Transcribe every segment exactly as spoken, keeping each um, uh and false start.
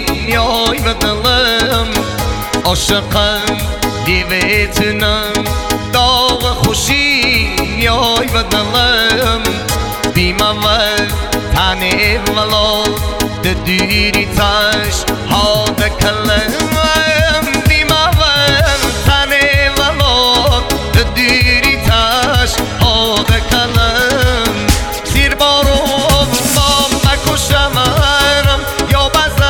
میای به دلم عاشقم دیویتنم داغ خوشی میای به دلم بیمم و تنه ولا دوری تاش ها دکلم بیمم و تنه ولا دوری تاش ها دکلم زیر بارون با مکشمرم یا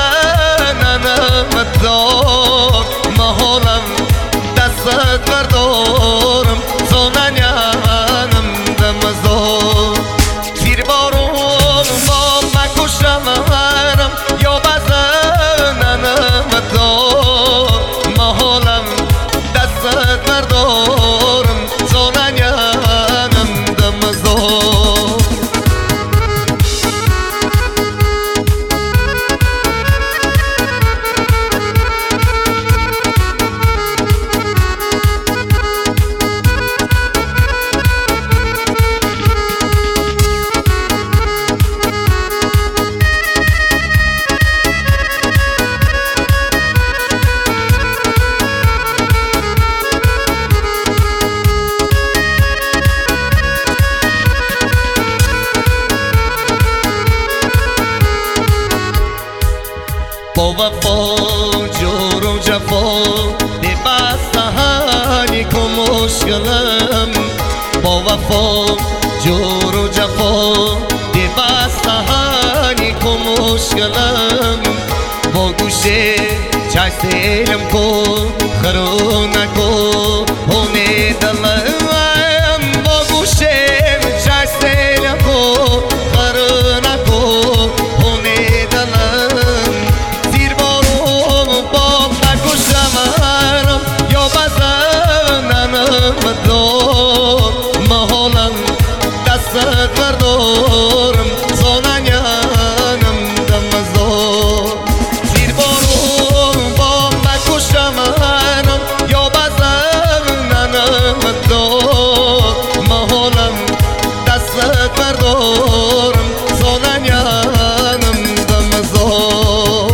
بزننم دار محالم دستت بردارم زننیم دمزدار زیر بارون با مکشمرم یا بزننم دار محالم دستت بردارم زننیم دمزدار با وفا جور و جفا دی بستهانی که مشکلم با وفا جور و جفا دی بستهانی که مشکلم با گوشه چای سیلم کو خرونه کو هونه دلم با گوشه چای سیلم کو خرونه کو هونه دلم زیر بارون با مکشمرم یا بزننم دار محالم دستت بردارم زننیم دمزدار زیر بارون با مکشمرم یا بزننم دار محالم دستت بردارم زننیم دمزدار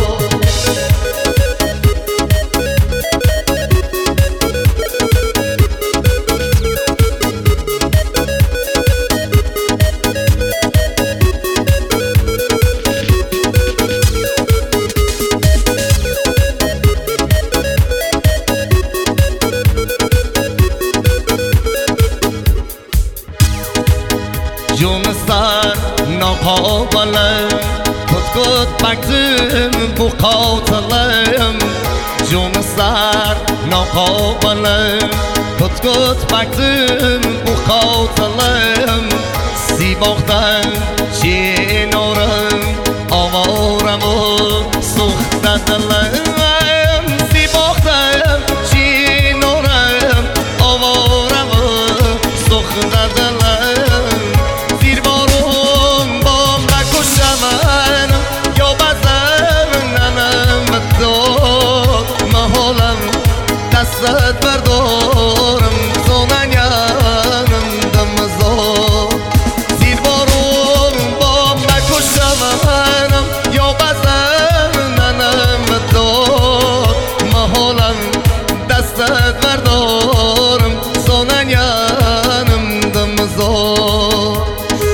جون سر ناقابلم کت کت بکتم بو قاتلم جون سر ناقابلم کت کت بکتم بو قاتلم سی باختم چی نورم آوارم و سخت دلم سی باختم چی نورم آوارم و سخت دلم یا بزننم دار محالم دستت بردارم زننیم دمزدار زیر بارون با مکشمرم یا بزننم دار محالم دستت بردارم زننیم دمزدار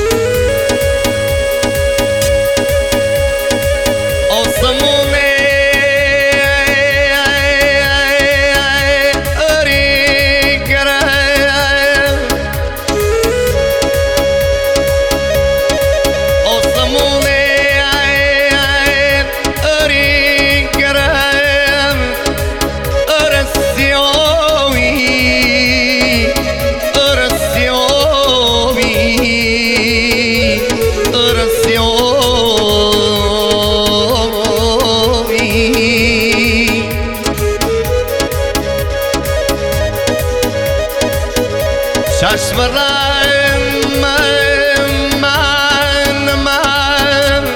چشم رنگ من من من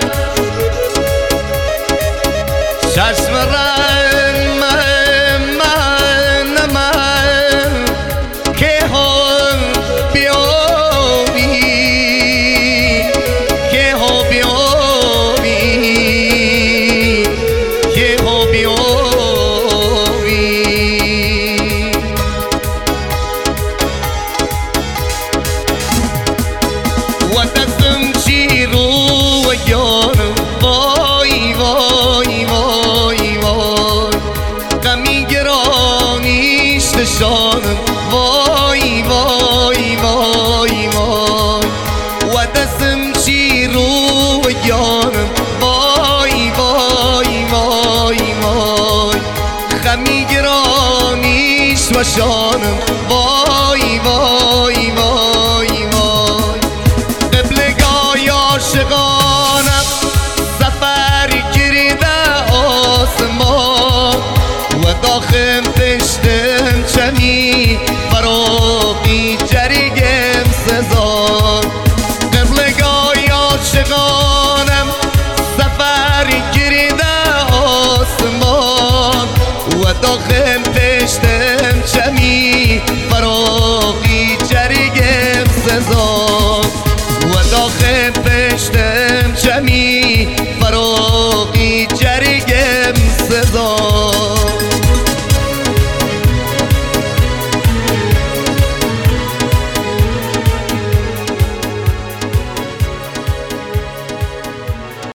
چشم رنگ من من من که هم بیابی که هم بیابی که وای وای خمی گرانیست و شانم وای